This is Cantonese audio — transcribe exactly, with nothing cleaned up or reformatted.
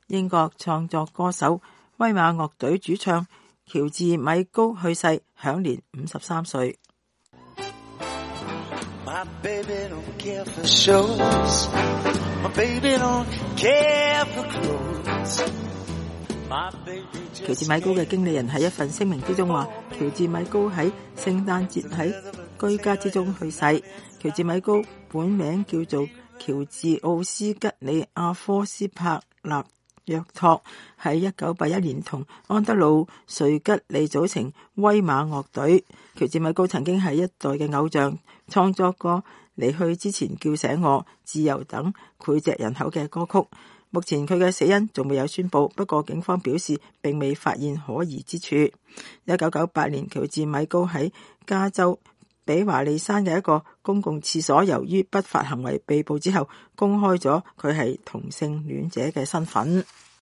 英國創作歌手威馬樂隊主唱喬治米高去世，享年五十三歲。My baby don't care for shows. My baby don't care for clothes. My baby just 喬治米高嘅經理人喺一份聲明之中話，喬治米高喺聖誕節喺居家之中去世。喬治米高本名叫做喬治奧斯吉里亞科斯柏納約托，喺一九八一年同安德魯瑞吉利組成威馬樂隊。喬治米高曾經係一代嘅偶像，創作過離去之前叫醒我、自由等膾炙人口嘅歌曲。目前佢嘅死因仲未有宣布，不過警方表示並未發現可疑之處。一九九八年，喬治米高喺加州比華利山嘅一個公共廁所，由於不法行為被捕之後，公開咗佢係同性戀者嘅身份。